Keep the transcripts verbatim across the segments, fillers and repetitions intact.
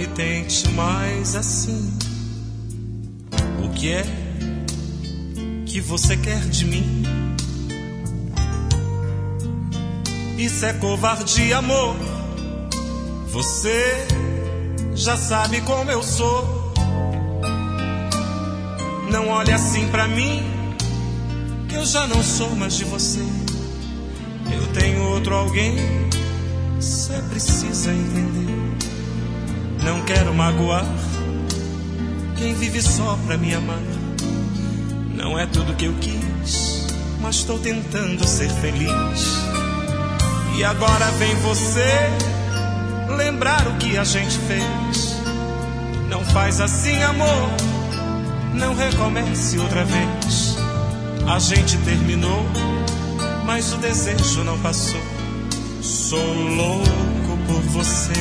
me tente mais assim. O que é que você quer de mim? Isso é covardia, amor. Você já sabe como eu sou. Não olhe assim pra mim, que eu já não sou mais de você. Eu tenho outro alguém, cê precisa entender. Não quero magoar quem vive só pra me amar. Não é tudo que eu quis, mas estou tentando ser feliz. E agora vem você lembrar o que a gente fez. Não faz assim, amor, não recomece outra vez. A gente terminou, mas o desejo não passou. Sou louco por você.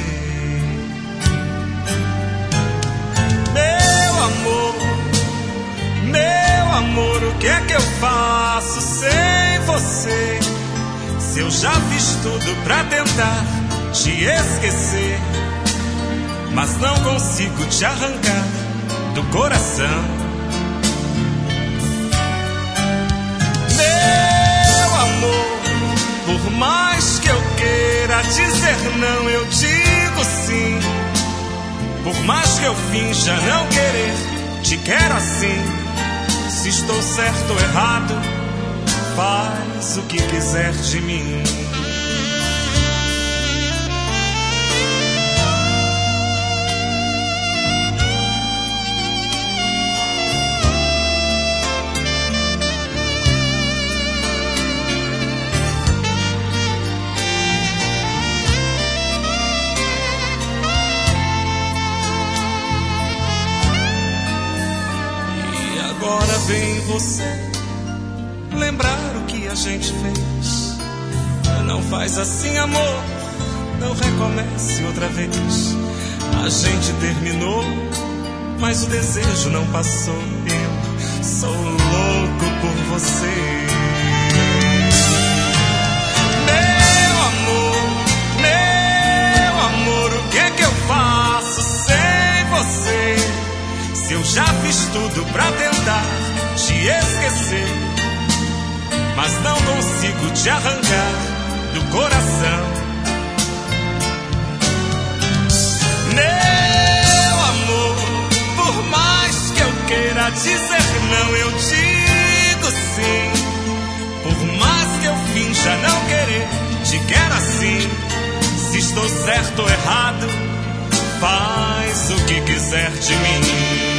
Meu amor, meu amor, o que é que eu faço sem você? Se eu já fiz tudo pra tentar te esquecer, mas não consigo te arrancar do coração. Meu amor, por mais que eu queira dizer não, eu digo sim. Por mais que eu finja não querer, te quero assim. Se estou certo ou errado, faz o que quiser de mim. E agora vem você lembrar o que a gente fez. Não faz assim, amor, não recomece outra vez. A gente terminou, mas o desejo não passou. Eu sou louco por você. Meu amor, meu amor, o que é que eu faço sem você? Se eu já fiz tudo pra tentar te esquecer, mas não consigo te arrancar do coração. Meu amor, por mais que eu queira dizer não, eu digo sim. Por mais que eu finja não querer, te quero assim. Se estou certo ou errado, faz o que quiser de mim.